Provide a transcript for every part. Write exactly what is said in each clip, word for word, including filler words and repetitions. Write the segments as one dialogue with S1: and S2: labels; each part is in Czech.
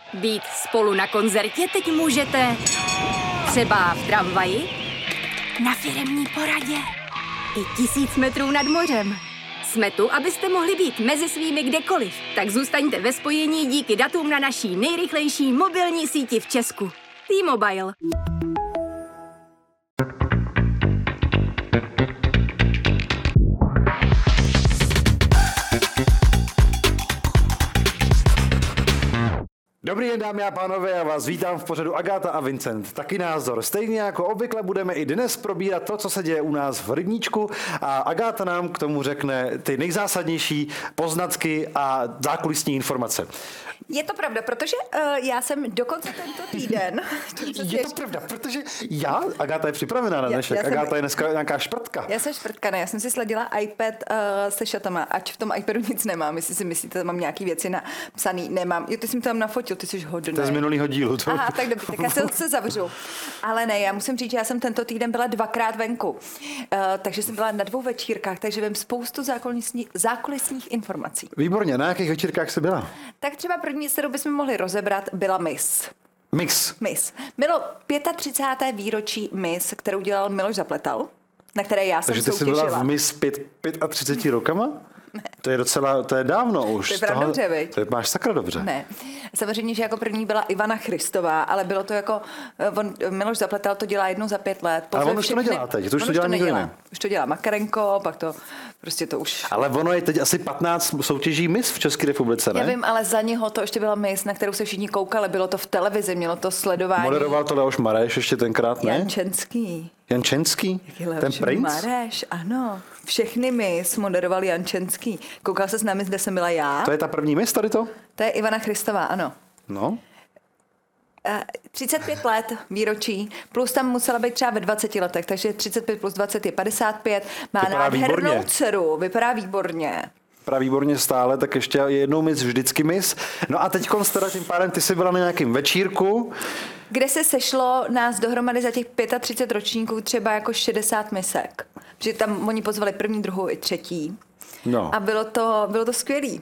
S1: Být spolu na koncertě teď můžete třeba v tramvaji, na firemní poradě i tisíc metrů nad mořem. Jsme tu, abyste mohli být mezi svými kdekoliv. Tak zůstaňte ve spojení díky datům na naší nejrychlejší mobilní síti v Česku. T-Mobile.
S2: Dobrý den, dámy a pánové, já vás vítám v pořadu Agáta a Vincent. Taky názor. Stejně jako obvykle budeme i dnes probírat to, co se děje u nás v rybníčku a Agáta nám k tomu řekne ty nejzásadnější poznatky a zákulisní informace.
S3: Je to pravda, protože uh, já jsem dokonce tento týden...
S2: Je to pravda, protože já, Agáta je připravená na dnešek, já, já Agáta jsem, je dneska nějaká šprtka.
S3: Já jsem šprtka, ne, já jsem si sledila iPad uh, se šatama, ať v tom iPadu nic nemám, jestli si myslíte, mám nějaký věci napsaný, nemám. Jo, ty jsi mi tam nafotil, ty jsi hodný.
S2: To je z minulýho dílu. To...
S3: Aha, tak dobře, tak já se, se zavřu. Ale ne, já musím říct, že já jsem tento týden byla dvakrát venku, uh, takže jsem byla na dvou večírkách, takže vím spoustu zákulisní, zákulisních informací.
S2: Výborně, na jakých večírkách jsi byla?
S3: Tak třeba první, kterou bychom mohli rozebrat, byla Miss.
S2: Mix.
S3: Miss. Bylo třicáté páté výročí Miss, kterou dělal Miloš Zapletal, na které já jsem
S2: soutěžila. Takže ty jsi byla v Miss třiceti pěti rokama? Ne. To je docela, to je dávno už.
S3: To je pravda dobře, viď?
S2: To je, máš sakra dobře.
S3: Ne. Samozřejmě, že jako první byla Ivana Christová, ale bylo to jako, on, Miloš Zapletal to dělá jednou za pět let.
S2: Ale on už to nedělá teď, to už to dělá nikdo jiný.
S3: Už to dělá Makarenko, pak to, prostě to už...
S2: Ale ono je teď asi patnáct soutěží Miss v České republice, ne?
S3: Já vím, ale za něho to ještě byla Miss, na kterou se všichni koukali, bylo to v televizi, mělo to sledování.
S2: Moderoval to Leoš Mareš ještě tenkrát, ne?
S3: Jančenský.
S2: Jančenský? Ten princ?
S3: Mareš, ano. Všechny Miss moderoval Jančenský. Koukal se s námi, kde jsem byla já.
S2: To je ta první Miss tady to?
S3: To je Ivana Christová, ano.
S2: No.
S3: třicet pět let výročí, plus tam musela být třeba ve dvaceti letech, takže třicet pět plus dvacet je padesát pět. Má vypadá nádhernou výborně. dceru, vypadá výborně.
S2: Vypadá výborně stále, tak ještě jednou Miss, vždycky Miss. No a teď teda tím pádem ty jsi byla na nějakým večírku.
S3: Kde se sešlo nás dohromady za těch třicet pět ročníků třeba jako šedesát misek. Protože tam oni pozvali první, druhou i třetí.
S2: No.
S3: A bylo to, bylo to skvělý.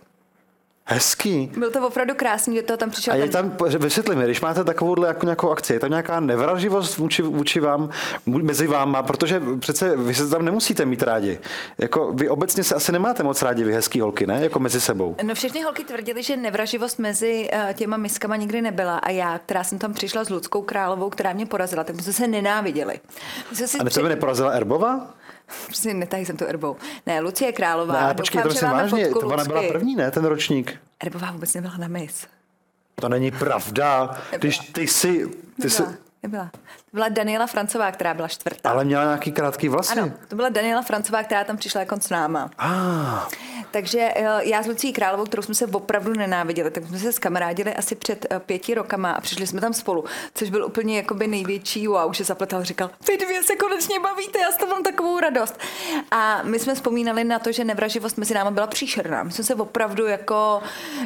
S2: Hezký.
S3: Byl to opravdu krásný, do toho tam přišel.
S2: A je tam, vysvětli mi, když máte takovouhle jako nějakou akci, je tam nějaká nevraživost vůči, vůči vám, mezi váma, protože přece vy se tam nemusíte mít rádi. Jako vy obecně se asi nemáte moc rádi, vy hezký holky, ne? Jako mezi sebou.
S3: No všechny holky tvrdily, že nevraživost mezi uh, těma miskama nikdy nebyla a já, která jsem tam přišla s Ludskou Královou, která mě porazila, tak my jsme se nenáviděli. My si
S2: a ne tebe při... neporazila Erbova?
S3: Prostě netahy jsem tu Erbou. Ne, Lucie Králová.
S2: Ne, počkej, to myslím vážně, to ona byla první, ne, ten ročník.
S3: Erbová vůbec nebyla na Miss.
S2: To není pravda, nebyla. Když ty jsi... Ty
S3: nebyla,
S2: jsi...
S3: nebyla. To byla Daniela Francová, která byla čtvrtá.
S2: Ale měla nějaký krátký vlasy.
S3: Ano, to byla Daniela Francová, která tam přišla jako s náma.
S2: Ah.
S3: Takže já s Lucí Královou, kterou jsme se opravdu nenáviděli, tak jsme se zkamarádili asi před pěti rokama a přišli jsme tam spolu, což byl úplně jakoby největší wow, že Zapletal říkal, vy dvě se konečně bavíte, já z toho mám takovou radost. A my jsme vzpomínali na to, že nevraživost mezi námi byla příšerná. My jsme se opravdu jako,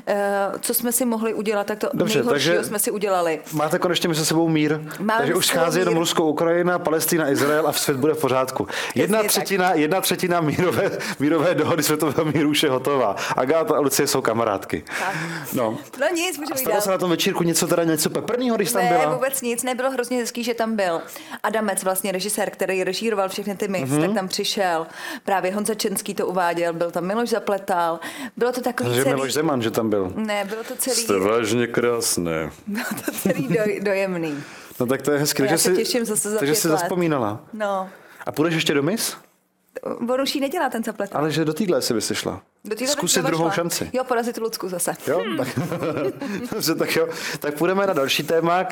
S3: co jsme si mohli udělat, tak to Dobře, nejhoršího jsme si udělali.
S2: Máte konečně mezi sebou mír, Máme takže už schází jenom Rusko, Ukrajina, Palestina, Izrael a svět bude v pořádku. Jedna třetina, jedna třetina mírové, mírové dohody světového míru už je hotová. Agáta a Lucie jsou kamarádky.
S3: Tak.
S2: No.
S3: No nic, můžeme jít
S2: stalo se na tom večírku něco teda něco peprného, když tam byla?
S3: Ne, vůbec nic, nebylo hrozně hezký, že tam byl. Adamec, vlastně režisér, který režíroval všechny ty mix, mm-hmm. tak tam přišel. Právě Honza Čenský to uváděl, byl tam Miloš Zapletal. Bylo to takový
S2: že
S3: celý...
S2: Miloš Zeman, že tam byl.
S3: Ne, bylo to celý...
S2: Jste vážně krásné.
S3: Bylo to celý doj, dojemný.
S2: No tak to je hezky,
S3: takže
S2: si,
S3: těším zase za
S2: takže
S3: pět
S2: si
S3: let.
S2: Zaspomínala.
S3: No.
S2: A půjdeš ještě do Miss?
S3: On už jí nedělá ten Zapletal.
S2: Ale že do týhle si vyšla. Zkusit druhou šla. šanci.
S3: Jo, porazit Lucku zase.
S2: Jo, tak, dobře, tak jo. Tak půjdeme na další téma.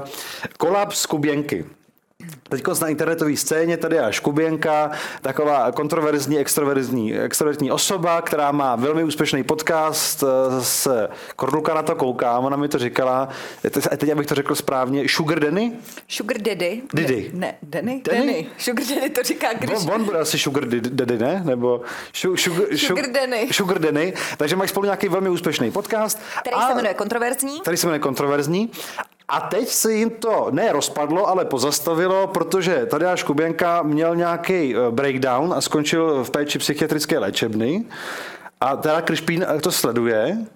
S2: Kolaps Kuběnky. Teďko na internetové scéně tady je Škuběnka, taková kontroverzní, extroverzní, extroverzní osoba, která má velmi úspěšný podcast s Kornulka na to koukám, ona mi to říkala, teď abych to řekl správně, Sugar Danny?
S3: Sugar Daddy.
S2: Diddy.
S3: Ne, Danny? Danny. Sugar Daddy to říká, když...
S2: On, on bude asi Sugar Daddy, ne? Nebo šu, sugar,
S3: sugar Danny.
S2: Sugar Danny. Takže mají spolu nějaký velmi úspěšný podcast.
S3: Který a, se jmenuje Kontroverzní.
S2: Který se jmenuje Kontroverzní. A teď se jim to ne rozpadlo, ale pozastavilo, protože Tadeáš Kuběnka měl nějaký breakdown a skončil v péči psychiatrické léčebny. A teda Krišpín to sleduje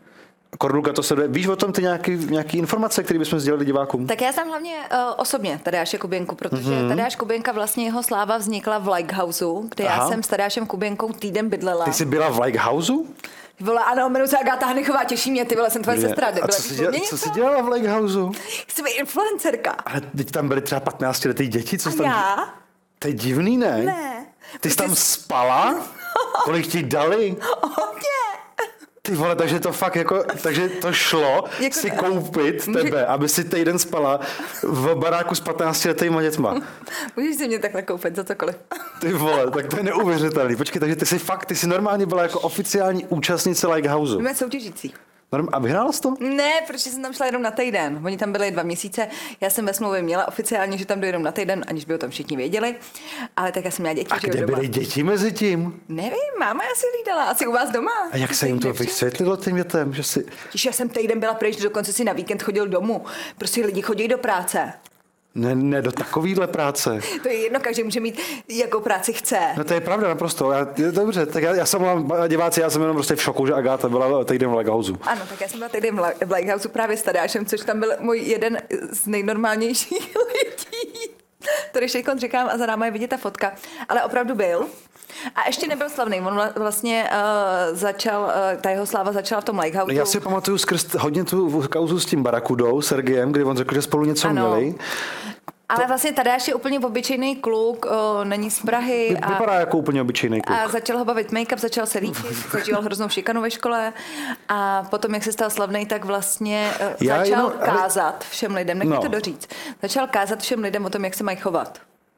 S2: Kornulka to sleduje. Víš o tom ty nějaký, nějaký informace, které bychom sdělili divákům?
S3: Tak já jsem hlavně uh, osobně Tadeáše Kuběnku, protože mm-hmm. Tadeáš Kuběnka vlastně jeho sláva vznikla v Lighthouseu, kde Aha. já jsem s Tadeášem Kuběnkou týden bydlela.
S2: Ty jsi byla v Lighthouseu?
S3: Vole, ano, jmenuji se Agáta Hanychová, těší mě, ty vole, jsem tvoje
S2: Je.
S3: sestra.
S2: A co jsi, děla, co jsi dělala v Lighthouseu?
S3: Jsi influencerka.
S2: Ale teď tam byly třeba patnáctiletý děti, co jsi tam...
S3: Já?
S2: To je divný, ne?
S3: Ne.
S2: Ty jsi tam spala? Kolik ti dali?
S3: Hodně.
S2: Ty vole, takže to fakt jako, takže to šlo jako si koupit tebe, aby si týden spala v baráku s patnáctiletýma dětma.
S3: Můžeš si mě takhle koupit za cokoliv.
S2: Ty vole, tak to je neuvěřitelný. Počkej, takže ty jsi fakt, ty jsi normálně byla jako oficiální účastnice Lighthouseu.
S3: Jsme soutěžící.
S2: A vyhrála jsi to?
S3: Ne, protože jsem tam šla jenom na týden. Oni tam byli dva měsíce. Já jsem ve smlouvě měla oficiálně, že tam dojedou na týden, aniž by o tom všichni věděli. Ale tak já jsem měla děti.
S2: A kde byly děti mezi tím?
S3: Nevím, máma asi hlídala, asi u vás doma.
S2: A jak se jim to vysvětlilo těm dětem, že si...
S3: Když já jsem týden byla pryč, dokonce si na víkend chodil domů. Prostě lidi chodí do práce.
S2: Ne, ne do takovýhle práce.
S3: To je jedno, každý může mít, jakou práci chce.
S2: No to je pravda naprosto. Já, je dobře, tak já, já jsem mám diváci, já jsem jenom prostě v šoku, že Agáta byla týden v Lighthouseu.
S3: Ano, tak já jsem byla týden v Lighthouseu právě s Tadeášem, což tam byl můj jeden z nejnormálnějších lidí. To když teď říkám a za náma je vidět ta fotka. Ale opravdu byl. A ještě nebyl slavný, on vlastně uh, začal, uh, ta jeho sláva začala v tom Lighthouseu.
S2: Já si pamatuju skrz hodně tu kauzu s tím Barakudou, Sergejem, kdy on řekl, že spolu něco ano. měli.
S3: Ale vlastně Tadeáš je úplně obyčejný kluk, o, není z Prahy.
S2: A, vypadá jako úplně obyčejný kluk.
S3: A začal ho bavit make-up, začal se líčit, zažíval hroznou šikanu ve škole a potom, jak se stal slavný, tak vlastně Já začal jenom, kázat všem lidem, nechci no. to doříct, začal kázat všem lidem o tom, jak se mají chovat.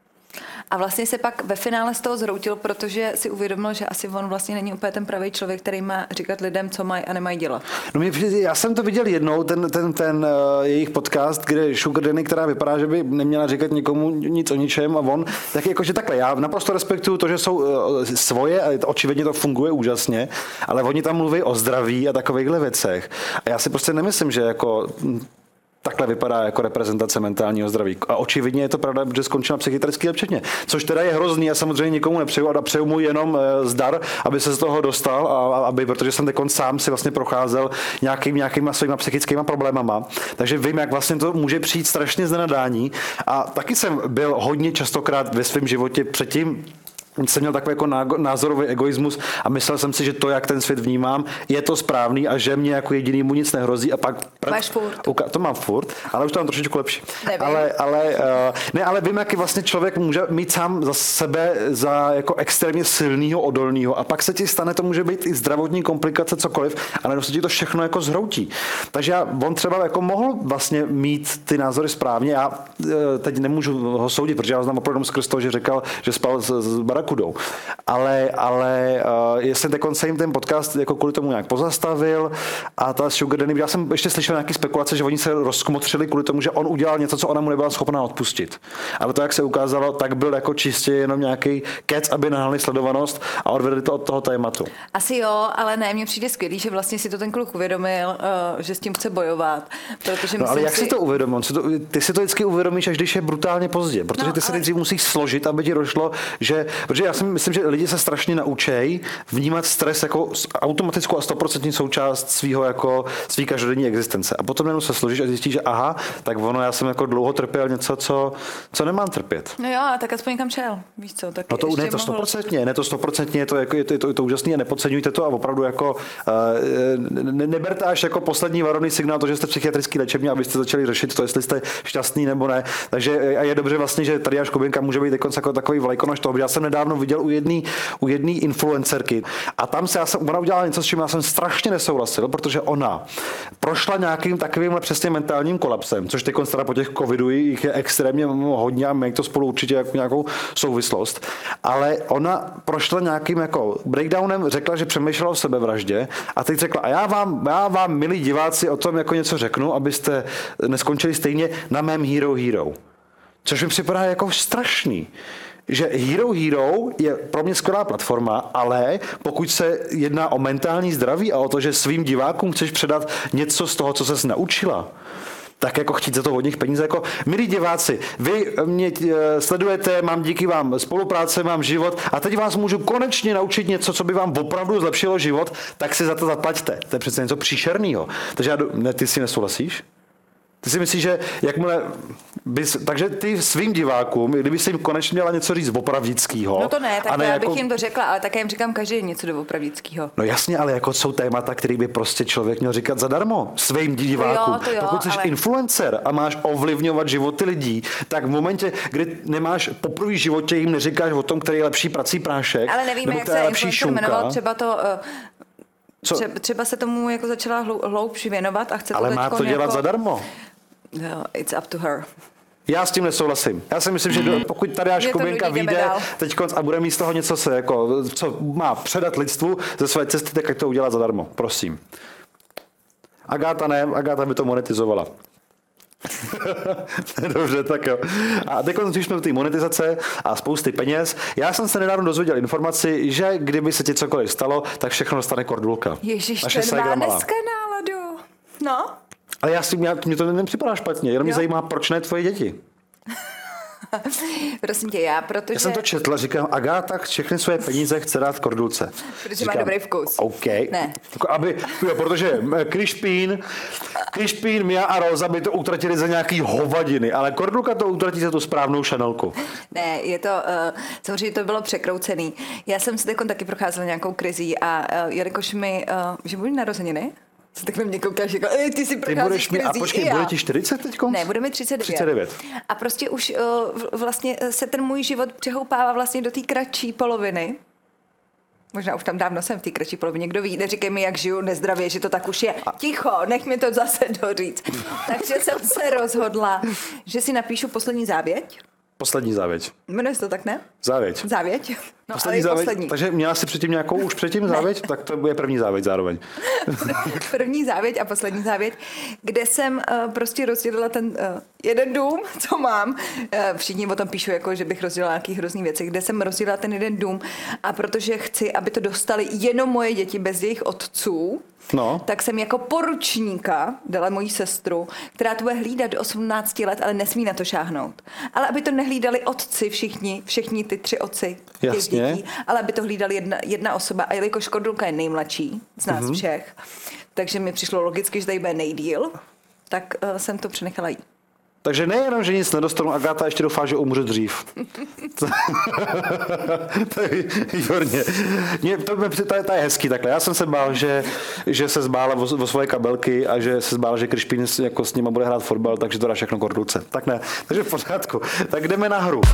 S3: A vlastně se pak ve finále z toho zhroutil, protože si uvědomil, že asi on vlastně není úplně ten pravý člověk, který má říkat lidem, co mají a nemají dělat.
S2: No mě, já jsem to viděl jednou, ten, ten, ten uh, jejich podcast, kde Sugar Danny, která vypadá, že by neměla říkat nikomu nic o ničem a on, tak jakože takhle, já naprosto respektuju to, že jsou uh, svoje a očividně to funguje úžasně, ale oni tam mluví o zdraví a takovýchhle věcech. A já si prostě nemyslím, že jako... Takhle vypadá jako reprezentace mentálního zdraví. A očividně je to pravda, že skončila psychiatrický léčebně. Což teda je hrozný, já samozřejmě nikomu nepřeju a přeju mu jenom zdar, aby se z toho dostal, a aby, protože jsem teď sám si vlastně procházel nějakým, nějakýma svýma psychickýma problémama. Takže vím, jak vlastně to může přijít strašně z nenadání. A taky jsem byl hodně častokrát ve svém životě předtím, jsem měl takový jako názorový egoismus a myslel jsem si, že to, jak ten svět vnímám, je to správný a že mě jako jedinýmu nic nehrozí a pak...
S3: Máš furt.
S2: Uka, to mám furt, ale už to mám trošičku lepší. Ale, ale, uh, ne, ale vím, jaký vlastně člověk může mít sám za sebe za jako extrémně silnýho, odolnýho a pak se ti stane, to může být i zdravotní komplikace, cokoliv, ale prostě ti to všechno jako zhroutí. Takže já, on třeba jako mohl vlastně mít ty názory správně, já uh, teď nemůžu ho soudit, protože já ho znám opravdu skrz to, že říkal, že spal s, s Barakudou. Ale, ale uh, jestli teď se jim ten podcast jako kvůli tomu nějak pozastavil a ta Sugar Danny, já jsem ještě slyšel nějaké spekulace, že oni se rozkmotřili kvůli tomu, že on udělal něco, co ona mu nebyla schopná odpustit. Ale to, jak se ukázalo, tak byl jako čistě jenom nějaký kec, aby nahnali sledovanost a odvedli to od toho tématu.
S3: Asi jo, ale ne, mně přijde skvělý, že vlastně si to ten kluk uvědomil, uh, že s tím chce bojovat. Protože
S2: no, ale jak
S3: si...
S2: si to uvědomil? Ty si to vždycky uvědomíš, až když je brutálně pozdě, protože no, ty se ale... nejdřív musíš složit, aby ti došlo, že, protože já si myslím, že lidi se strašně naučí vnímat stres jako automatickou a stoprocentní součást svého jako svý každodenní existence. A potom jenom se složíš a zjistíš, že aha, tak ono, já jsem jako dlouho trpěl něco, co, co nemám trpět.
S3: No jo, tak aspoň kam šel, víš co? Tak
S2: no to ne, to stoprocentně, ne to stoprocentně, je to, jako, je to, je to, je to úžasný a nepodceňujte to a opravdu jako uh, ne, neberte až jako poslední varovný signál to, že jste psychiatrický léčebně, abyste začali řešit to, jestli jste šťastný nebo ne. Takže a je dobře vlastně, že Tadeáš Kuběnka může být jako takový vlajkonoš toho, já jsem nedávno viděl u jedné u jedné influencerky a tam se já jsem, ona udělala něco, s čím já jsem strašně nesouhlasil, protože ona prošla nějakým takovým přesně mentálním kolapsem, což teď teda po těch covidu jich je extrémně hodně a mají to spolu určitě jako nějakou souvislost, ale ona prošla nějakým jako breakdownem, řekla, že přemýšlela o sebevraždě a teď řekla, a já vám, já vám, milí diváci, o tom jako něco řeknu, abyste neskončili stejně na mém Hero Hero. Což mi připadá jako strašný. Že Hero Hero je pro mě skvělá platforma, ale pokud se jedná o mentální zdraví a o to, že svým divákům chceš předat něco z toho, co ses naučila, tak jako chtít za to od nich peníze. Jako, milí diváci, vy mě sledujete, mám díky vám spolupráce, mám život a teď vás můžu konečně naučit něco, co by vám opravdu zlepšilo život, tak si za to zaplaťte. To je přece něco příšernýho. Takže já, ne, ty si nesouhlasíš? Ty si myslíš, že jakmile bys, takže ty svým divákům, kdyby jsi jim konečně měla něco říct opravdického.
S3: No to ne, tak
S2: ne
S3: já
S2: jako...
S3: bych jim to řekla, ale také jim říkám každý den něco do opravdického.
S2: No jasně, ale jako jsou témata, který by prostě člověk měl říkat zadarmo svým divákům.
S3: To jo, to jo,
S2: Pokud jsi
S3: ale...
S2: influencer a máš ovlivňovat životy lidí, tak v momentě, kdy nemáš poprvé v životě, jim neříkáš o tom, který je lepší prací prášek,
S3: ale nevíme, jak se influencer jmenoval, třeba to... Uh... Třeba, třeba se tomu jako začala hloubš věnovat a chce to
S2: ale má to dělat
S3: jako...
S2: zadarmo.
S3: No, it's up to her.
S2: Já s tím nesouhlasím. Já si myslím, že do, pokud tady až Kubinka vyjde teď a bude mít z toho něco, se, jako, co má předat lidstvu ze své cesty, tak ať to udělat zadarmo. Prosím. Agáta ne, Agáta by to monetizovala. Dobře, tak jo. A teď když jsme u té monetizace a spousty peněz, já jsem se nedávno dozvěděl informaci, že kdyby se ti cokoliv stalo, tak všechno dostane Kordulka.
S3: Ježiš, ten má dneska náladu. No.
S2: Ale já si, mě, mě to nepřipadá špatně, jenom jo. Mě zajímá, proč ne tvoje děti.
S3: Prosím tě, já, protože...
S2: Já jsem to četla, říkám, Agáta všechny své peníze chce dát Kordulce.
S3: Protože
S2: říkám,
S3: má dobrý vkus.
S2: OK.
S3: Ne.
S2: Aby, jo, protože Krišpín, Krišpín, Mia a Rosa by to utratili za nějaký hovadiny, ale Kordulka to utratí za tu správnou šanelku.
S3: Ne, je to, uh, samozřejmě to bylo překroucený. Já jsem si taky procházela nějakou krizí a uh, jelikož mi, uh, že budu narozeniny, co tak na mě koukáš, jako, ty si procházíš krizí.
S2: A počkej, bude ti čtyřicet teďko?
S3: Ne, bude mi třicet devět.
S2: třicet devět.
S3: A prostě už uh, vlastně se ten můj život přehoupává vlastně do té kratší poloviny. Možná už tam dávno jsem v té kratší polovině, kdo ví, neříkej mi, jak žiju nezdravě, že to tak už je. Ticho, nech mi to zase doříct. Takže jsem se rozhodla, že si napíšu poslední závěť.
S2: Poslední závěť.
S3: Jmenuje se to tak, ne?
S2: Závěť.
S3: Závěť. No,
S2: poslední
S3: ale
S2: závěť.
S3: Poslední.
S2: Takže měla jsi předtím nějakou už předtím závěť? Tak to bude první závěť zároveň.
S3: První závěť a poslední závěť, kde jsem uh, prostě rozdělila ten uh, jeden dům, co mám. Uh, všichni o tom píšu, jako, že bych rozdělila nějaký hrozný věci, kde jsem rozdělila ten jeden dům a protože chci, aby to dostali jenom moje děti bez jejich otců, no. Tak jsem jako poručníka dala moji sestru, která to bude hlídat do osmnácti let, ale nesmí na to šáhnout. Ale aby to nehlídali otci všichni, všichni ty tři otci těch dětí, ale aby to hlídali jedna, jedna osoba. A jelikož Kordulka je nejmladší z nás mm-hmm. všech, takže mi přišlo logicky, že tady bude nejdýl, tak uh, jsem to přenechala jí. Takže
S2: nejenom, že nic nedostanu, Agáta ještě doufá, že umře dřív. To je výborně. To, to, je, to je hezký takhle. Já jsem se bál, že, že se zbála o, o svoje kabelky a že se zbála, že Krišpín jako s nima bude hrát fotbal, takže to dá všechno Kordulce. Tak ne. Takže v pořádku. Tak jdeme na hru.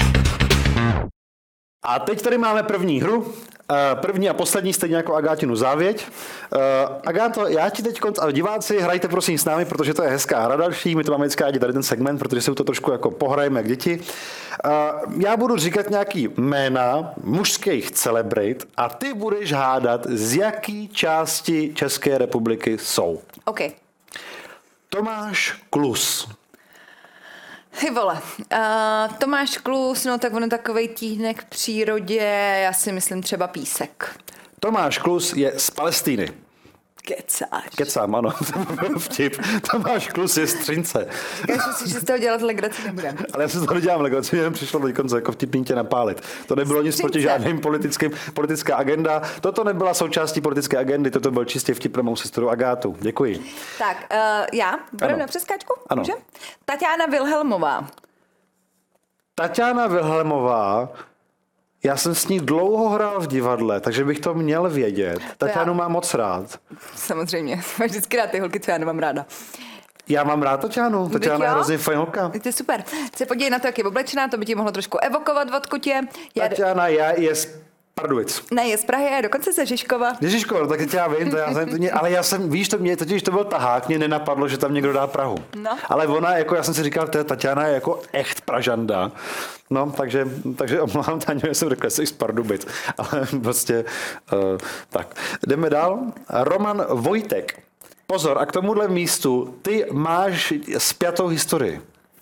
S2: A teď tady máme první hru. První a poslední, stejně jako Agátinu závěť. Agáto, já ti teď, a diváci, hrajte prosím s námi, protože to je hezká hra další, my to máme vždycky rádi tady ten segment, protože se to trošku jako pohrajeme jak děti. Já budu říkat nějaký jména mužských celebrit a ty budeš hádat, z jaký části České republiky jsou.
S3: OK.
S2: Tomáš Klus.
S3: Ty vole, uh, Tomáš Klus, no tak on je takovej tíhnek v přírodě, já si myslím třeba Písek.
S2: Tomáš Klus je z Palestíny.
S3: Kecáš.
S2: Kecám, ano. Vtip. Tomáš Klus je z Třince.
S3: Říkáš si, že z toho dělat legraci nebudem.
S2: Ale já se to nedělám legraci, jenom přišlo do konce jako vtipný tě napálit. To nebylo nic proti žádným politickým, politická agenda. Toto nebyla součástí politické agendy, toto byl čistě vtip pro mou sestru Agátu. Děkuji.
S3: Tak, uh, já? Budeme na přeskáčku?
S2: Ano.
S3: Může? Tatiana Wilhelmová.
S2: Tatiana Wilhelmová. Já jsem s ní dlouho hrál v divadle, takže bych to měl vědět. Tatianu mám moc rád.
S3: Samozřejmě. Máš vždycky rád ty holky, co já nemám ráda.
S2: Já mám rád Tatianu. Tatiana je hrozně fajn holka.
S3: To je super. Se podívej na to, jak je oblečená, to by ti mohlo trošku evokovat, odkud je. Já...
S2: Tatiana je, je z Pardubic.
S3: Ne, je z Prahy, je dokonce ze Žižkova.
S2: Je Žižkova, tak teď já vím, to já jsem, ale já jsem, víš, to mě, totiž to byl tahák, mě nenapadlo, že tam někdo dá Prahu. No. Ale ona, jako já jsem si říkal, že Tatiana je jako echt Pražanda. No, takže, takže omlouvám, Taňu, já jsem řekl, jsi z Pardubic. Ale prostě, uh, tak. Jdeme dál. Roman Vojtek. Pozor, a k tomuhle místu ty máš spjatou historii.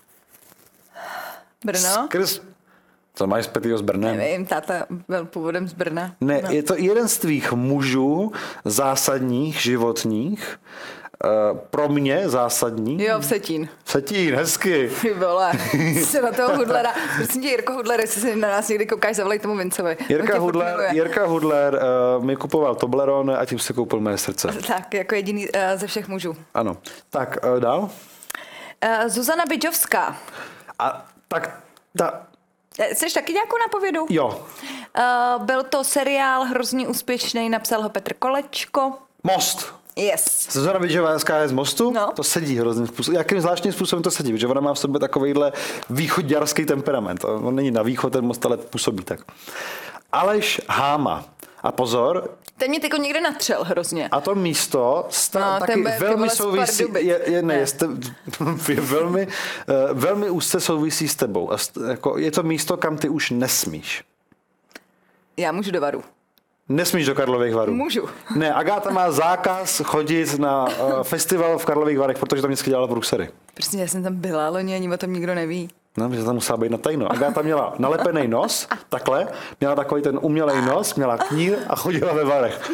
S3: Brno?
S2: Skrz... Co máš zpětýho s Brnem?
S3: Nevím, táta byl původem z Brna.
S2: Ne,
S3: no.
S2: Je to jeden z tvých mužů zásadních, životních, Uh, pro mě zásadní.
S3: Jo, Vsetín.
S2: Vsetín, hezky.
S3: Ty vole, se na toho Hudlera. Prosím tě, Jirko Hudler, jestli si na nás někdy koukáš, zavolej tomu Vincovi.
S2: Jirka Hudler, Jirka Hudler uh, mi kupoval Toblerone a tím si koupil moje srdce.
S3: Tak, jako jediný uh, ze všech mužů.
S2: Ano. Tak, uh, dál?
S3: Uh, Zuzana Bidžovská.
S2: A tak, ta...
S3: Jsi taky nějakou napovědu?
S2: Jo.
S3: Uh, byl to seriál hrozně úspěšný, napsal ho Petr Kolečko.
S2: Most.
S3: Yes.
S2: Zuzana Bidžovská je z Mostu,
S3: no.
S2: To sedí hrozným způsobem. Jakým zvláštním způsobem to sedí, protože ona má v sobě takovejhle východňarský temperament. On není na východ, ten most, ale působí tak. Aleš Háma. A pozor.
S3: Ten mě tyko někde natřel hrozně.
S2: A to místo sta-
S3: no,
S2: taky
S3: bude,
S2: velmi souvisí, je, je, ne, je, ste, je velmi, uh, velmi úzce souvisí s tebou. A st, jako, je to místo, kam ty už nesmíš.
S3: Já můžu do Varu.
S2: Nesmíš do Karlových Varů.
S3: Můžu.
S2: Ne, Agáta má zákaz chodit na uh, festival v Karlových Varech, protože tam vždycky dělala průsery.
S3: Prostě já jsem tam byla, loni ani o tom nikdo neví.
S2: No, že tam musela být na tajno. Agáta měla nalepený nos, takhle, měla takový ten umělej nos, měla knír a chodila ve Varech.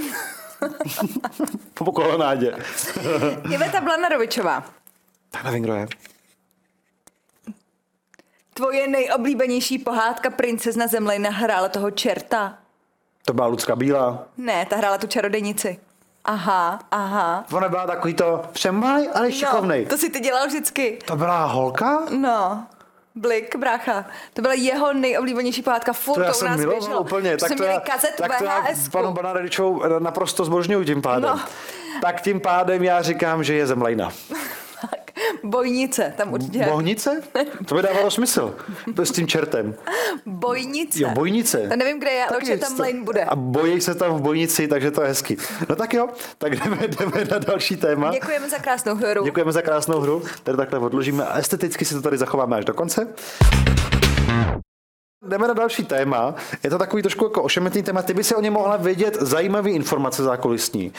S2: Po kolonádě.
S3: Iveta Blanarovičová.
S2: Tak nevím, kdo je.
S3: Tvoje nejoblíbenější pohádka Princezna Zemlejna hrála toho čerta.
S2: To byla Lucka Bílá.
S3: Ne, ta hrála tu čarodějnici. Aha, aha.
S2: Ona byla takový to přemalej, ale šikovnej.
S3: No, to si ty dělal vždycky.
S2: To byla holka?
S3: No. Blik, brácha. To byla jeho nejoblíbenější pohádka. Furt
S2: to já
S3: to u
S2: jsem
S3: nás
S2: miloval
S3: běželo.
S2: úplně. Tak
S3: jsme
S2: to,
S3: měli
S2: já,
S3: kazetu
S2: tak to já panu Banaredičovou naprosto zbožňuju tím pádem.
S3: No.
S2: Tak tím pádem já říkám, že je Zemlejna.
S3: Bojnice, tam určitě.
S2: Bohnice? To by dávalo smysl. S tím čertem.
S3: Bojnice.
S2: Jo, Bojnice.
S3: To nevím, kde je, ale určitě tam Lane bude.
S2: A bojí se tam v Bojnici, takže to je hezký. No tak jo, tak jdeme, jdeme na další téma.
S3: Děkujeme za krásnou hru.
S2: Děkujeme za krásnou hru. Tady takhle odložíme a esteticky si to tady zachováme až do konce. Jdeme na další téma. Je to takový trošku jako ošemetný téma. Ty by si o něm mohla vědět zajímavé informace zákulisní.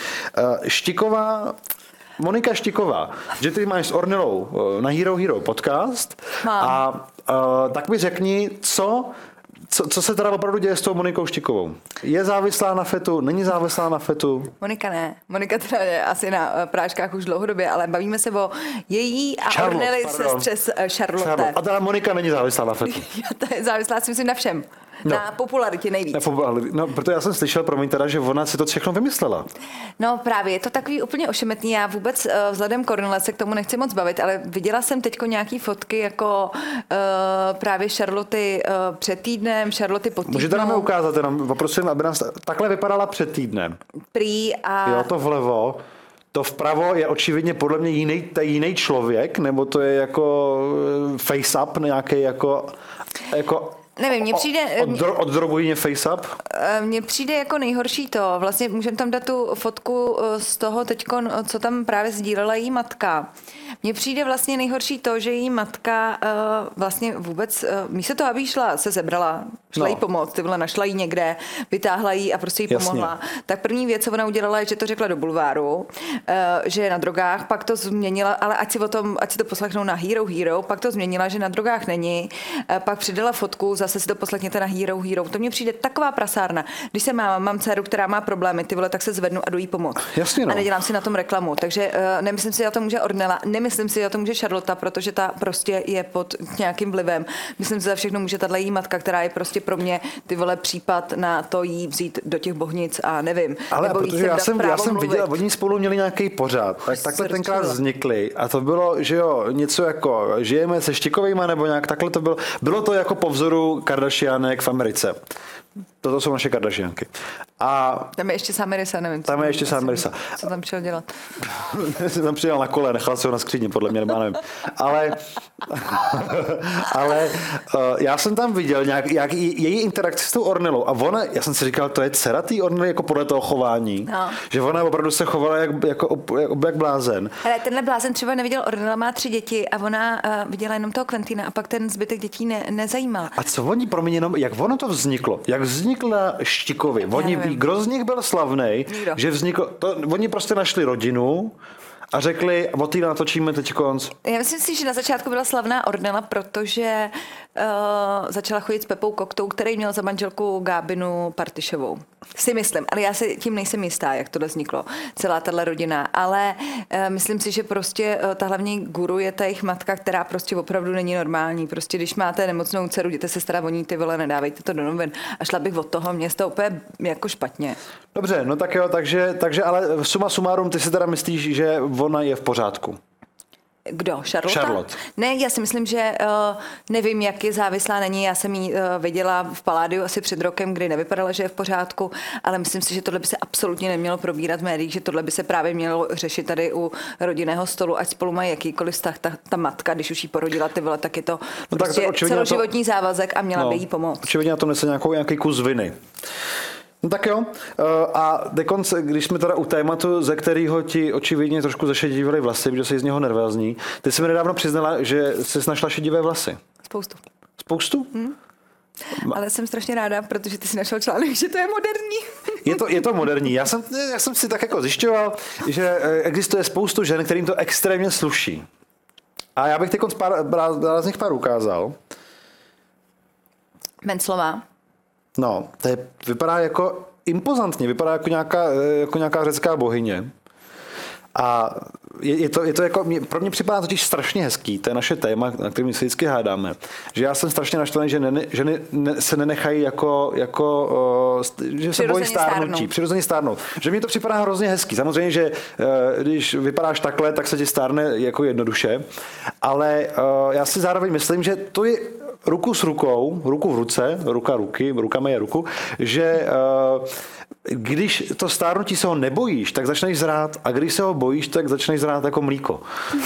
S2: Štiková Monika Štiková, že ty máš s Ornelou na Hero Hero podcast.
S3: Mám.
S2: A, a tak mi řekni, co, co, co se teda opravdu děje s tou Monikou Štikovou. Je závislá na fetu, není závislá na fetu?
S3: Monika ne. Monika teda je asi na práškách už dlouhodobě, ale bavíme se o její a
S2: Charlotte,
S3: Ornely
S2: pardon.
S3: se přes Charlotte.
S2: Charlotte. A teda Monika není závislá na fetu.
S3: To je závislá si myslím na všem.
S2: No.
S3: Na popularitě nejvíc.
S2: No, protože já jsem slyšel, promiň teda, že ona si to všechno vymyslela.
S3: No právě, je to takový úplně ošemetný. Já vůbec uh, vzhledem k Ornele se k tomu nechci moc bavit, ale viděla jsem teďko nějaký fotky jako uh, právě Charloty uh, před týdnem, Charloty po týdnu.
S2: Můžete nám je ukázat, jenom poprosím, aby nás takhle vypadala před týdnem.
S3: Prý a...
S2: Jo, to vlevo. To vpravo je očividně podle mě jiný, jiný člověk, nebo to je jako face-up nějaký jako... jako
S3: Nevím, mně přijde...
S2: Od, od, od drogujíně face-up?
S3: Mně přijde jako nejhorší to, vlastně můžeme tam dát tu fotku z toho teďko, co tam právě sdílela její matka. Mně přijde vlastně nejhorší to, že její matka uh, vlastně vůbec, uh, místo toho, aby šla, se zebrala, šla
S2: no.
S3: jí pomoct, ty vole, našla jí někde, vytáhla jí a prostě jí
S2: Jasně.
S3: pomohla. Tak první věc, co ona udělala, je, že to řekla do bulváru, uh, že je na drogách, pak to změnila, ale ať si o tom, ať si to poslechnou na Hero Hero, pak to změnila, že na drogách není, uh, pak přidala fotku, zase si to poslechněte na Hero Hero. To mně přijde taková prasárna. Když se mám, mám dceru, která má problémy, ty vole, tak se zvednu a jdu jí pomoct.
S2: Jasně, no.
S3: A nedělám si na tom reklamu. Takže uh, nemyslím si, že to může Ornella, nemyslím si, že to může Charlotte, protože ta prostě je pod nějakým vlivem. Myslím si, že za všechno může tahle její matka, která je prostě pro mě ty vole případ na to jí vzít do těch bohnic a nevím.
S2: Ale
S3: nebo
S2: protože já jsem, já jsem viděla, oni spolu měli nějaký pořád, tak takhle tenkrát vznikli a to bylo, že jo, něco jako žijeme se Štikovejma nebo nějak takhle to bylo. Bylo to jako po vzoru Kardashianek v Americe. Toto jsou naše Kardashianky. A
S3: tam je ještě Samirisa, nevím.
S2: Tam je ještě Samirisa.
S3: Co tam šel dělat?
S2: Jsem tam přijel na kole, nechal se ho na skříně, podle mě, nebo nevím. Ale, ale uh, já jsem tam viděl nějak, jak její interakci s tou Ornelou a ona, já jsem si říkal, to je dcera té Ornely jako podle toho chování,
S3: no.
S2: Že ona opravdu se chovala jak, jako, jak, jak blázen.
S3: Hele, tenhle blázen třeba neviděl, Ornella má tři děti a ona uh, viděla jenom toho Quentina a pak ten zbytek dětí ne, nezajímal.
S2: A co oni pro mě jenom, jak ono to vzniklo? Jak vznikla Štikovi? Oni, kdo z nich byl slavnej, že vzniklo, to, oni prostě našli rodinu a řekli, o té natočíme teď konc.
S3: Já myslím si, že na začátku byla slavná Ornella, protože uh, začala chodit s Pepou Koktou, který měl za manželku Gábinu Partyšovou. Si myslím, ale já si tím nejsem jistá, jak tohle vzniklo, celá tahle rodina. Ale uh, myslím si, že prostě uh, ta hlavní guru je ta jejich matka, která prostě opravdu není normální. Prostě když máte nemocnou dceru, jděte se starat o ní, ty vole, nedávejte to do novin. A šla bych od toho, mě to úplně jako špatně.
S2: Dobře, no tak jo, takže, takže ale suma sumárum, ty si teda myslíš, že ona je v pořádku.
S3: Kdo? Charlotte?
S2: Charlotte.
S3: Ne, já si myslím, že uh, nevím, jak je závislá není. Já jsem ji uh, viděla v Paládiu asi před rokem, kdy nevypadala, že je v pořádku, ale myslím si, že tohle by se absolutně nemělo probírat v médiích, že tohle by se právě mělo řešit tady u rodinného stolu, ať spolu mají jakýkoliv vztah. Ta, ta matka, když už jí porodila ty vole, tak je to
S2: no
S3: prostě
S2: tak
S3: celoživotní
S2: to,
S3: závazek a měla
S2: no,
S3: by jí pomoct.
S2: Očividně na to nese nějakou, nějaký kus viny. No tak jo. A dokonce, když jsme teda u tématu, ze kterého ti očividně trošku zašedivily vlasy, protože jsi z něho nervózní, ty jsi mi nedávno přiznala, že jsi našla šedivé vlasy.
S3: Spoustu.
S2: Spoustu?
S3: Hmm. Ale jsem strašně ráda, protože ty si našel článek, že to je moderní.
S2: Je to, je to moderní. Já jsem, já jsem si tak jako zjišťoval, že existuje spoustu žen, kterým to extrémně sluší. A já bych teď pár, pár z nich pár ukázal.
S3: Menclová.
S2: No, to je, vypadá jako impozantně, vypadá jako nějaká, jako nějaká řecká bohyně. A je, je, to, je to jako, pro mě připadá totiž strašně hezký, to je naše téma, na kterým se vždycky hádáme, že já jsem strašně naštvaný, že ženy ne, ne, se nenechají jako, jako uh, že se bojí stárnutí, přirozeně stárnout. Že mi to připadá hrozně hezký. Samozřejmě, že uh, když vypadáš takhle, tak se ti stárne jako jednoduše, ale uh, já si zároveň myslím, že to je ruku s rukou, ruku v ruce, ruka ruky, rukama je ruku, že uh, když to stárnutí se ho nebojíš, tak začneš zrát a když se ho bojíš, tak začneš zrát jako mlíko.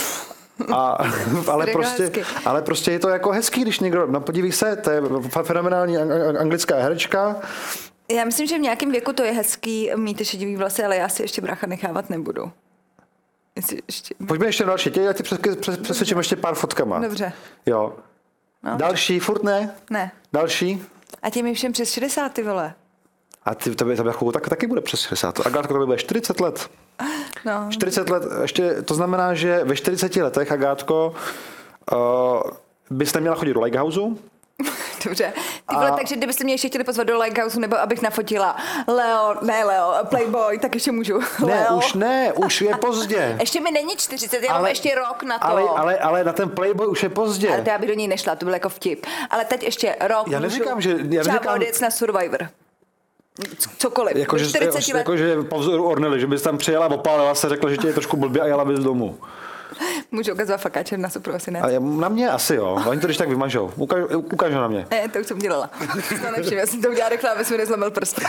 S2: A, ale, prostě, ale prostě je to jako hezký, když někdo, no podívej se, to je fenomenální anglická herečka.
S3: Já myslím, že v nějakém věku to je hezký mít šedivý vlasy, ale já si ještě brácha nechávat nebudu. Ještě...
S2: Pojďme ještě další, já ti přesvědčím ještě pár fotkama.
S3: Dobře.
S2: Jo. No. Další, furt ne?
S3: Ne.
S2: Další?
S3: A těm je všem přes šedesát, ty vole.
S2: A ty, tebe, tebe tak, taky bude přes šedesát. Agátko, to bude čtyřicet let.
S3: No.
S2: čtyřicet let, ještě, to znamená, že ve čtyřiceti letech, Agátko, uh, bys neměla chodit do Lighthouseu.
S3: Dobře. Ty vole, a... takže kdybyste mě ještě chtěli pozvat do Lighthouseu, nebo abych nafotila Leo, ne Leo, Playboy, tak ještě můžu.
S2: Ne,
S3: Leo.
S2: už ne, už je pozdě.
S3: Ještě mi není čtyřicet, já mám ještě rok na to.
S2: Ale, ale, ale na ten Playboy už je pozdě.
S3: Ale to já bych do něj nešla, to byl jako vtip. Ale teď ještě rok
S2: já neříkám,
S3: můžu
S2: že, já neříkám,
S3: odjet na Survivor. Cokoliv.
S2: Jako, že, jako, že po vzoru Ornely, že bys tam přijela, opálila se, řekla, že tě je trošku blbě a jela bys domů.
S3: Můžu ukazovat fakáčem na Supru asi ne.
S2: A na mě asi jo, oni to když tak vymažou. Ukaž, ukažu na mě.
S3: Ne, to už jsem dělala. To nevšim, já jsem to udělala rychle, aby mi nezlomil prst.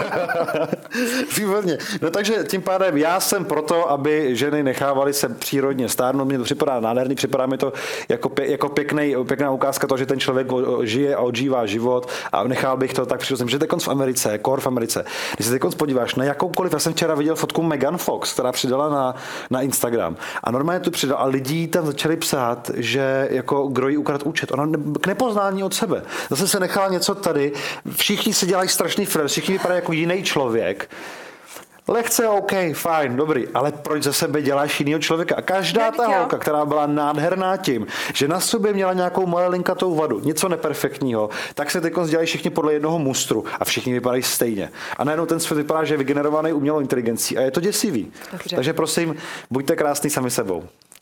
S2: Výborně. No takže tím pádem já jsem proto, aby ženy nechávaly se přírodně stárnout. Mně to připadá nádherný, připadá mi to jako, pě, jako pěkný, pěkná ukázka toho, že ten člověk žije a odžívá život a nechal bych to tak přirozeně. Že teď v Americe, kor v Americe, když se teď podíváš na jakoukoliv, já jsem včera viděl fotku Megan Fox, která přidala na, na Instagram a normálně to přidal a lidi tam začali psát, že jako kdo jí ukradl účet. Ona k nepoznání od sebe. Zase se nechala něco tady. Všichni si dělají strašný film, všichni vypadají jako jiný člověk. Lehce, OK, fajn, dobrý, ale proč za sebe děláš jinýho člověka? A každá ta holka, která byla nádherná tím, že na sobě měla nějakou malilinkatou vadu, něco neperfektního, tak se teď dělají všichni podle jednoho mustru a všichni vypadají stejně. A najednou ten svět vypadá, že je vygenerovaný umělou inteligencí a je to děsivý. Dobře. Takže prosím, buďte krásný sami sebou.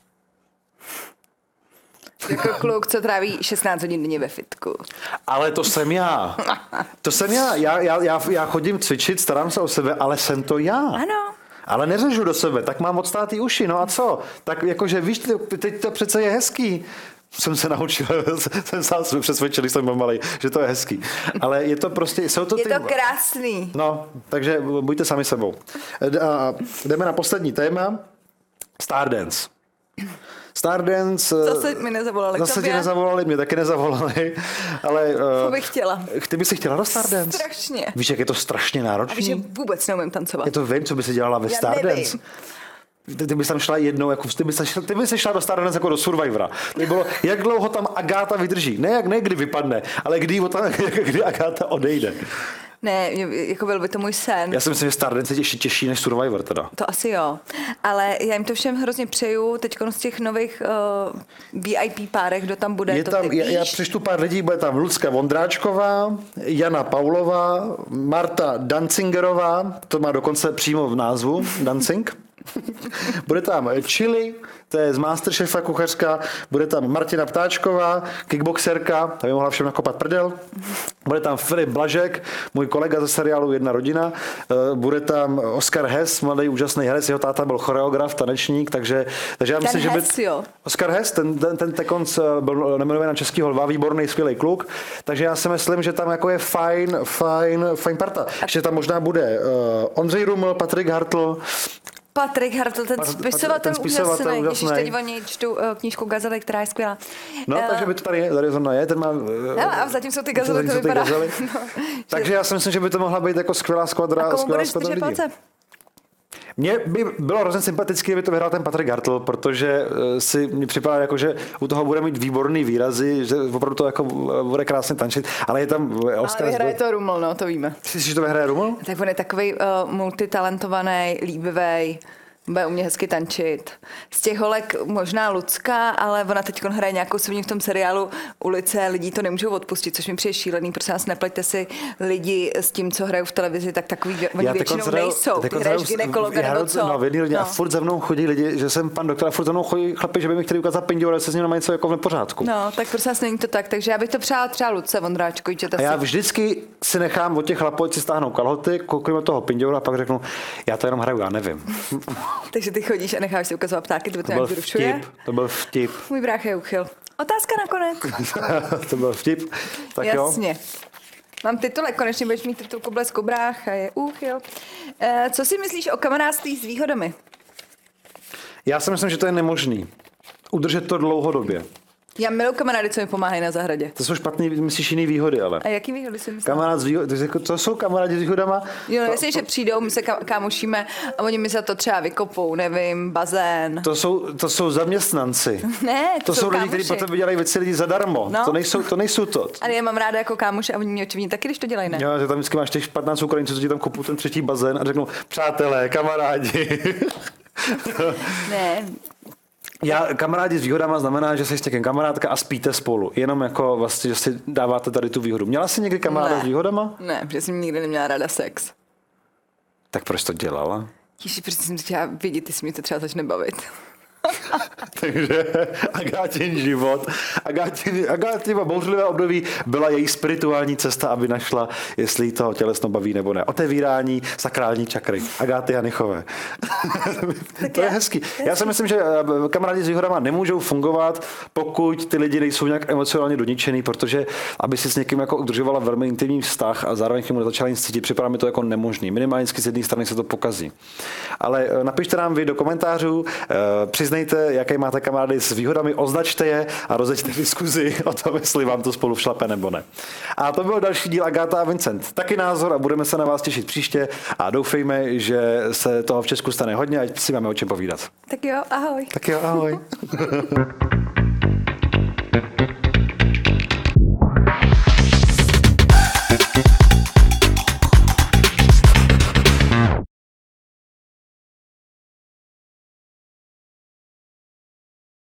S3: Jako kluk, co tráví šestnáct hodin denně ve fitku.
S2: Ale to jsem já. To jsem já. Já, já, já, já chodím cvičit, starám se o sebe, ale jsem to já.
S3: Ano.
S2: Ale neřežu do sebe, tak mám odstátý uši, no a co? Tak jakože víš, teď to přece je hezký. Jsem se naučil, jsem sám se přesvědčil, když jsem byl malej, že to je hezký. Ale je to prostě, jsou to
S3: je
S2: ty...
S3: to krásný.
S2: No, takže buďte sami sebou. A jdeme na poslední téma. Stardance. Stardance...
S3: Zase mi nezavolali.
S2: Zase ti nezavolali, mě taky nezavolali, ale...
S3: To bych chtěla.
S2: Ty bys si chtěla do Stardance?
S3: Strašně.
S2: Víš, jak je to strašně náročný?
S3: A víš, že vůbec neumím tancovat.
S2: Je to vím, co by si dělala ve
S3: Já
S2: Stardance. Ty, ty bys tam šla jednou, jako, ty, bys šla, ty bys šla do Stardance jako do Survivora. To bylo, jak dlouho tam Agáta vydrží. Ne, jak ne, kdy vypadne, ale kdy, kdy Agáta odejde.
S3: Ne, jako byl by to můj sen.
S2: Já si myslím, že Stardance je ještě těžší než Survivor teda.
S3: To asi jo, ale já jim to všem hrozně přeju, teď z těch nových uh, V I P párech, kdo tam bude.
S2: Je
S3: to
S2: tam,
S3: ty
S2: já, já přečtu pár lidí, bude tam Lucka Vondráčková, Jana Paulová, Marta Dancingerová, to má dokonce přímo v názvu, Dancing. Bude tam Chili, to je z Masterchefa kuchařka, bude tam Martina Ptáčková, kickboxerka, ta by mohla všem nakopat prdel. Bude tam Filip Blažek, můj kolega ze seriálu Jedna rodina. Bude tam Oskar Hess, mladý úžasný herec, jeho táta byl choreograf, tanečník, takže, takže já myslím,
S3: ten
S2: že
S3: Hess,
S2: by...
S3: jo.
S2: Oskar Hess, ten, ten, ten tekonc byl nominovaný na Českýho lva, výborný, skvělý kluk, takže já si myslím, že tam jako je fajn, fajn, fajn parta. Ještě tam možná bude uh, Ondřej Ruml, Patrik Hartl,
S3: Patrik Hartl, ten spisovatel,
S2: ten spisovatel
S3: úžasný.
S2: úžasný.
S3: Ježiš, teď o něj čtu uh, knížku Gazely, která je skvělá.
S2: No,
S3: Uh,
S2: takže by to tady, tady zrovna je, ten má...
S3: Hele, a zatím jsou ty Gazely, to
S2: jsou ty
S3: vypadá.
S2: Gazely.
S3: No,
S2: Takže já si myslím, že by to mohla být jako skvělá skvadra,
S3: a komu
S2: skvělá
S3: budeš
S2: skvadra
S3: držet
S2: lidí.
S3: palce?
S2: Mně by bylo hrozně sympatické, kdyby to vyhrál ten Patrik Hartl, protože si mi připadá, jako, že u toho bude mít výborný výrazy, že opravdu to jako bude krásně tančit, ale je tam Oskar.
S3: Ale vyhraje to Ruml, no, to víme.
S2: Myslíš, že to vyhraje Ruml?
S3: Tak on je takový uh, multitalentovaný, líbivý, bude umě hezky tančit. Z těch holek možná Lucka, ale ona teď hraje nějakou svůj v tom seriálu Ulice, lidi to nemůžou odpustit, což mi přijde šílený, protože nás nepleťte si lidi s tím, co hrajou v televizi, tak takový oni většinou nejsou. Ty hraješ gynekologa nebo co?
S2: No, v jedný rodině
S3: No.
S2: a furt za mnou chodí lidi, že jsem pan doktor a furt za mnou chodí chlapi, že by mi chtěli ukázat pindu, ale se s ním má něco jako v nepořádku.
S3: No, tak prostě nás není to tak, takže já bych to přála třeba Lucce Vondráčku, že to
S2: A já
S3: si...
S2: vždycky si nechám od těch chlapů, ať si stáhnou kalhoty, koukám od toho pindoura a pak řeknu, já to jenom hraju, já nevím.
S3: Takže ty chodíš a necháš si ukazovat ptáky, to, to
S2: To
S3: nějak
S2: byl
S3: vyrušuje.
S2: vtip, to byl vtip.
S3: Můj brácha je uchyl. Otázka nakonec.
S2: To byl vtip. Tak jo.
S3: Jasně. Mám titulek, konečně budeš mít titulku Blesku brácha je úchyl. E, co si myslíš o kamarádství s výhodami?
S2: Já si myslím, že to je nemožný. Udržet to dlouhodobě.
S3: Já miluji kamarády, co mi pomáhají na zahradě.
S2: To jsou špatný, myslíš jiný výhody, ale.
S3: A jaký výhody si myslíš?
S2: Kamarád s výhodami, to jsou kamarádi s výhodama?
S3: Jo, no, jestli, že přijdou, my se ka- kámošíme a oni mi za to třeba vykopou, nevím, bazén.
S2: To jsou, to jsou zaměstnanci.
S3: Ne, to,
S2: To jsou lidi,
S3: kámoši.
S2: kteří potom vydělají věci lidi zadarmo.
S3: No.
S2: To nejsou to. Nejsou to.
S3: Ale já mám ráda jako kámoše a oni mě očividně taky, když to dělají, ne?
S2: Jo, že tam vždycky máš těch patnáct Ukrajinců, co ti tam kupují ten třetí bazén a řeknou, přátelé, kamarádi.
S3: Ne,
S2: Já, kamarádi s výhodama znamená, že jsi s někým kamarádka a spíte spolu. Jenom jako vlastně, že si dáváte tady tu výhodu. Měla jsi někdy kamaráda
S3: Ne.
S2: s výhodama?
S3: ne, protože jsem nikdy neměla ráda sex.
S2: Tak proč to dělala?
S3: Ježiš, protože jsem chtěla vidět, ty si mě to třeba začne bavit.
S2: Takže Agátin život, Agátin, Agátin bouřlivé období byla její spirituální cesta, aby našla, jestli jí to tělesno baví nebo ne. Otevírání sakrální čakry. Agáty Janichové. To je hezký. Já si myslím, že kamarádi s výhodama nemůžou fungovat, pokud ty lidi nejsou nějak emocionálně doničený, protože aby si s někým jako udržovala velmi intimní vztah a zároveň k němu nezačala nic cítit, připadá mi to jako nemožný. Minimálně z jedné strany se to pokazí. Ale napište nám vy do komentářů, přiznejte, jaké máte kamarády s výhodami, označte je a rozeďte diskuzi o tom, jestli vám to spolu všlape nebo ne. A to byl další díl Agáta a Vincent. Taky názor a budeme se na vás těšit příště a doufejme, že se toho v Česku stane hodně, ať si máme o čem povídat.
S3: Tak jo, ahoj.
S2: Tak jo, ahoj.